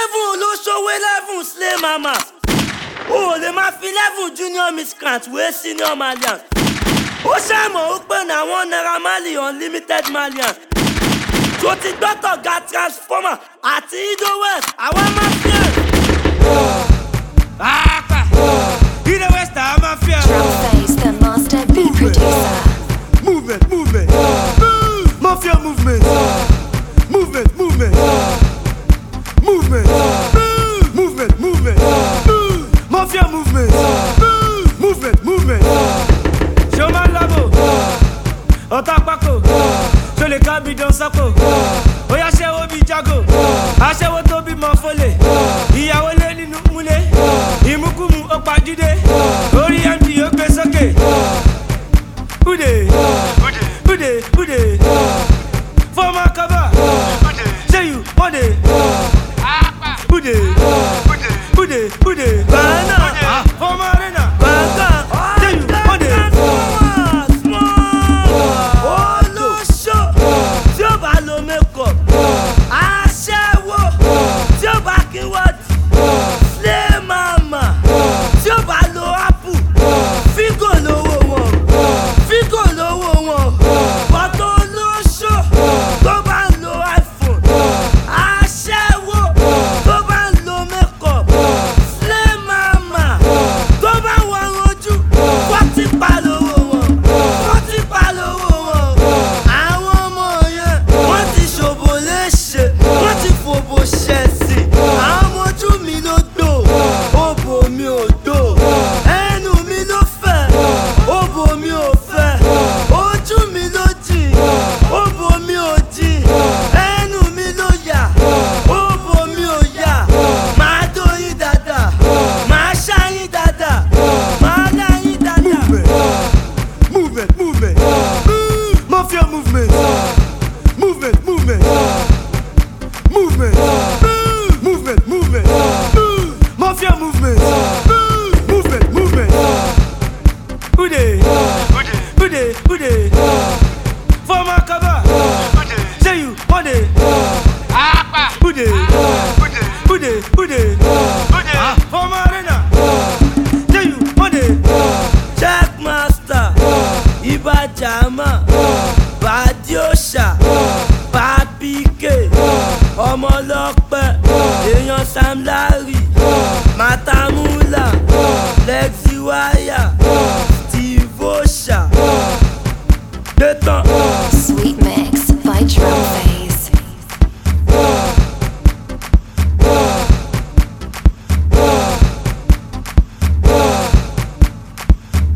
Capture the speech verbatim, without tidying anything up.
level ló ṣòwò level slay mama. O lè máa fi level junior miscreant wey senior malian. Ó ṣàmọ̀ ó pè ní àwọn Naira Marley unlimited malian. Tó ti gbọ́tọ̀ ga transformer àti Ido West àwọn mafia. Apa, Ido West àwọn mafia. Drumface, the master beat producer. Movement, movement, mafia movement, movement, movement, movement, movement, movement, mafia movement, movement, movement. Showman Labo, Otapako, Sole Kabi Don Sako, Oya Shewo bi Jago, Aṣẹ́wó tó bí mọ fọlẹ̀, ìyàwó lé nínú múlẹ̀, ìmúkúmu ó pàjúdé, orí M D ó gbé sókè. Ude, Ude, Ude, former cover, say you want it. Ude, Ude, Ude, Bana, former arena, Bana, say you want it. Olóṣó tí ó bá lo makeup, aṣẹ́wó tí ó bá kí wọ́ọ̀tì, slay mama tí ó bá lo apple, fígò lówó wọn, fígò lówó wọn, bọ́tọ̀ olóṣó tó bá ń lo iPhone, aṣẹ́wó tó bá ń lo makeup, slay mama tó bá ń wọ̀n ojú, wọ́n ti pa lówó wọn, wọ́n ti pa lówó wọn. Àwọn ọmọ yẹn wọ́n ti ṣòbò léṣe, wọ́n ti fòbò ṣẹ̀sì. Àwọn ọmọ ojú mi ló dò, òbò mi ò dò. Ẹnu mi ló fẹ̀, òbò mi ò fẹ̀. Ojú mi ló jìn, òbò mi ò jìn. Ẹnu mi ló yà, òbò mi ò yà. Màá dóyin dáadáa, màá ṣáyín dáadáa, màá dáyín dáadáa. Movement, movement, mafia movement, movement, movement, movement, movement, movement, mafia movement, movement, movement. Ude, Ude, Ude, former cover, say you want it. Ude, Ude, Ude, former arena, say you want it. Checkmaster, Iba Jama, Badiosha, Papike, Ọmọlọ́pẹ́, èèyàn Sam Larry.